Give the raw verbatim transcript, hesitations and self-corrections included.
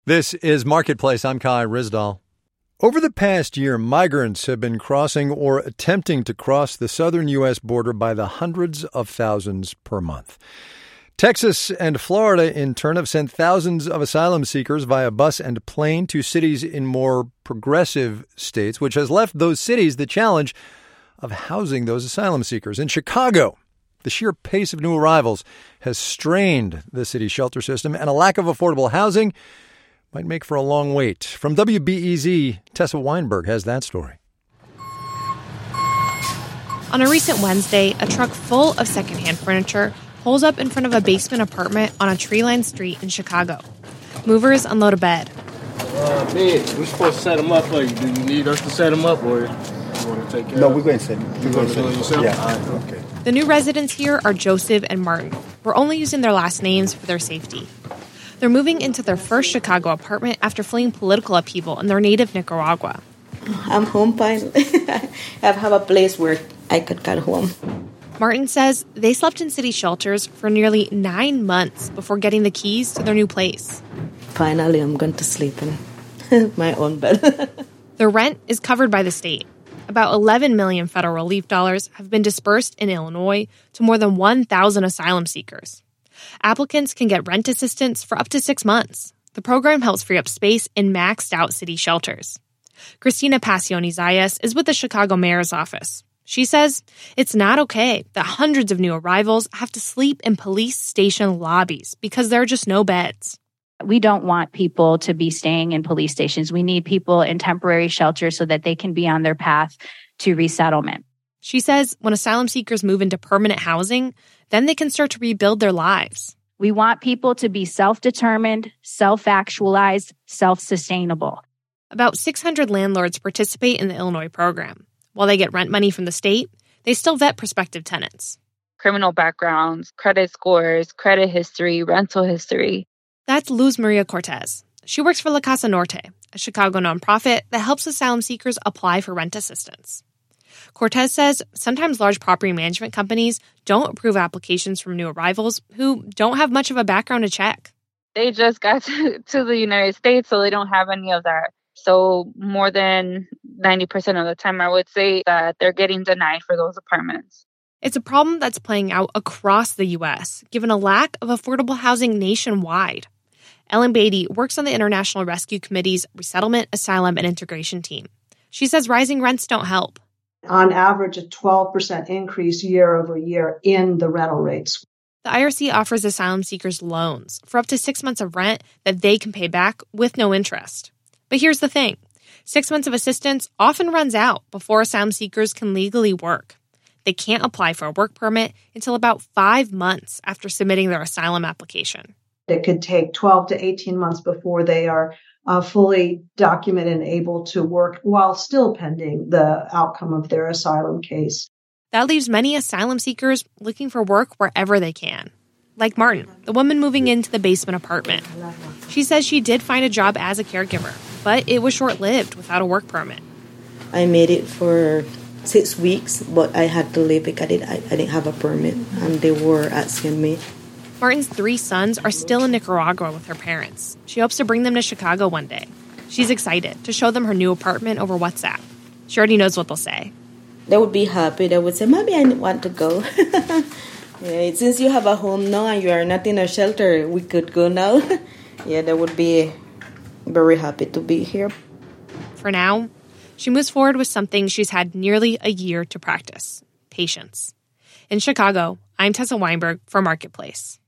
This is Marketplace. I'm Kai Rizdal. Over the past year, migrants have been crossing or attempting to cross the southern U S border by the hundreds of thousands per month. Texas and Florida, in turn, have sent thousands of asylum seekers via bus and plane to cities in more progressive states, which has left those cities the challenge of housing those asylum seekers. In Chicago, the sheer pace of new arrivals has strained the city's shelter system, and a lack of affordable housing might make for a long wait. From W B E Z, Tessa Weinberg has that story. On a recent Wednesday, a truck full of secondhand furniture pulls up in front of a basement apartment on a tree-lined street in Chicago. Movers unload a bed. Uh, bed. We're supposed to set them up for you. Do you need us to set them up, or you want to take care no, of we're going to set them. You're going to do it yourself? Yeah. All right, okay. The new residents here are Joseph and Martin. We're only using their last names for their safety. They're moving into their first Chicago apartment after fleeing political upheaval in their native Nicaragua. I'm home finally. I have a place where I could get home. Martin says they slept in city shelters for nearly nine months before getting the keys to their new place. Finally, I'm going to sleep in my own bed. Their rent is covered by the state. About eleven million federal relief dollars have been dispersed in Illinois to more than one thousand asylum seekers. Applicants can get rent assistance for up to six months. The program helps free up space in maxed-out city shelters. Christina Passioni-Zayas is with the Chicago mayor's office. She says it's not okay that hundreds of new arrivals have to sleep in police station lobbies because there are just no beds. We don't want people to be staying in police stations. We need people in temporary shelters so that they can be on their path to resettlement. She says when asylum seekers move into permanent housing, then they can start to rebuild their lives. We want people to be self-determined, self-actualized, self-sustainable. About six hundred landlords participate in the Illinois program. While they get rent money from the state, they still vet prospective tenants. Criminal backgrounds, credit scores, credit history, rental history. That's Luz Maria Cortez. She works for La Casa Norte, a Chicago nonprofit that helps asylum seekers apply for rent assistance. Cortez says sometimes large property management companies don't approve applications from new arrivals who don't have much of a background to check. They just got to, to the United States, so they don't have any of that. So more than ninety percent of the time, I would say that they're getting denied for those apartments. It's a problem that's playing out across the U S, given a lack of affordable housing nationwide. Ellen Beatty works on the International Rescue Committee's Resettlement, Asylum, and Integration team. She says rising rents don't help. On average, a twelve percent increase year over year in the rental rates. The I R C offers asylum seekers loans for up to six months of rent that they can pay back with no interest. But here's the thing. Six months of assistance often runs out before asylum seekers can legally work. They can't apply for a work permit until about five months after submitting their asylum application. It could take twelve to eighteen months before they are uh, fully documented and able to work while still pending the outcome of their asylum case. That leaves many asylum seekers looking for work wherever they can. Like Martin, the woman moving into the basement apartment. She says she did find a job as a caregiver, but it was short-lived without a work permit. I made it for six weeks, but I had to leave because I didn't, I, I didn't have a permit, and they were asking me. Martin's three sons are still in Nicaragua with her parents. She hopes to bring them to Chicago one day. She's excited to show them her new apartment over WhatsApp. She already knows what they'll say. They would be happy. They would say, Mommy, I want to go. Yeah, since you have a home now and you are not in a shelter, we could go now. Yeah, they would be very happy to be here. For now, she moves forward with something she's had nearly a year to practice: patience. In Chicago, I'm Tessa Weinberg for Marketplace.